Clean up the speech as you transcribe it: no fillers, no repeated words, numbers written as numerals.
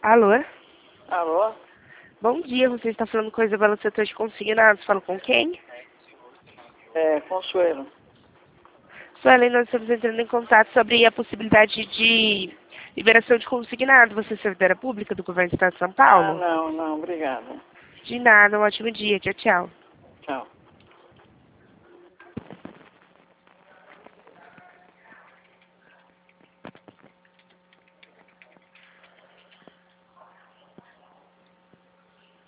Alô? Alô? Bom dia, você está falando com a Isabela do setor de consignados. Falo com quem? Consuelo. Suelen, nós estamos entrando em contato sobre a possibilidade de liberação de consignado. Você é servidora pública do Governo do Estado de São Paulo? Não, obrigada. De nada, um ótimo dia. Tchau, tchau. Tchau.